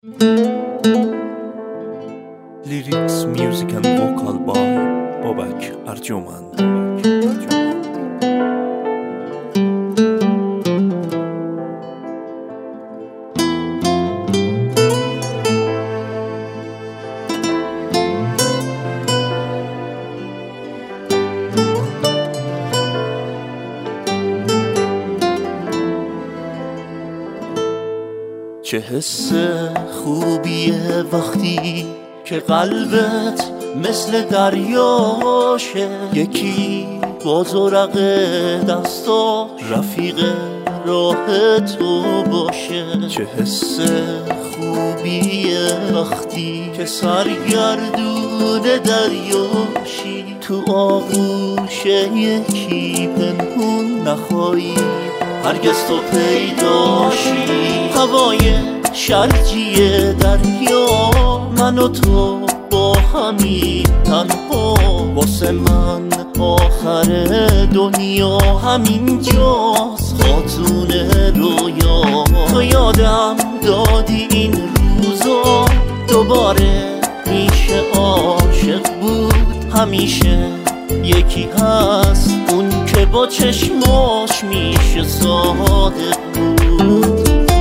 Lyrics, music and vocal by Babak Arjomand. چه حس خوبیه وقتی که قلبت مثل دریاشه، یکی با زرق دستا رفیق راه تو باشه. چه حس خوبیه وقتی که سرگردون دریاشی، تو آغوش یکی پنهون نخواهی هرگز تو پیداشی. هوای شرجی دریا، من و تو با همی تنها، واسه من آخر دنیا همین جاست خاتون رویا. تو یادم دادی این روزا، دوباره میشه عاشق بود. همیشه یکی هست اون که با چشماش میشه صادق بود.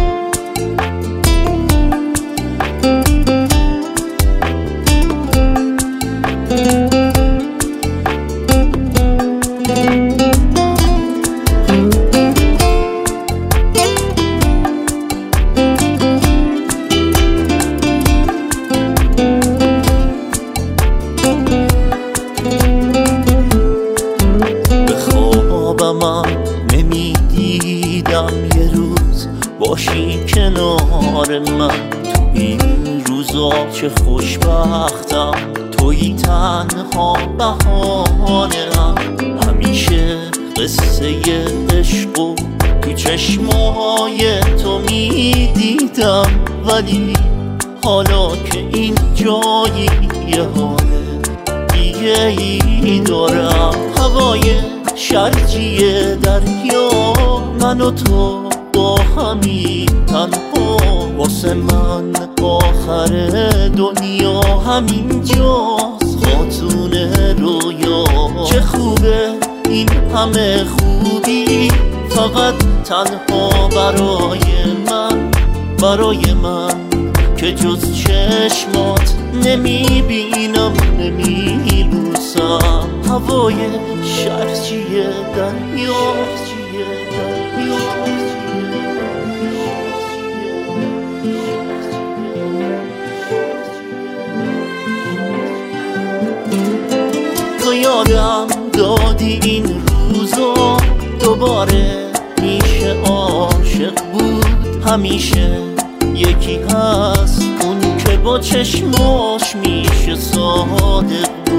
من نمیدیدم یه روز باشی کنار من، تو این روزا چه خوشبختم، تویی تنها بهانه‌ام. همیشه قصه عشق و تو چشمای تو میدیدم، ولی حالا که این جایی یه حال دیگه ای دارم. هوای شرجی دریا، من و تو با همی تنها، واسه من آخر دنیا همین جاست خاتون رویا. چه خوبه این همه خوبی، فقط تنها برای من که جز چشمات نمیبینم نمیبوسم. هوای شرجی دریا، تو یادم دادی این روزا، دوباره میشه عاشق بود. همیشه یکی هست اون که با چشماش میشه صادق بود.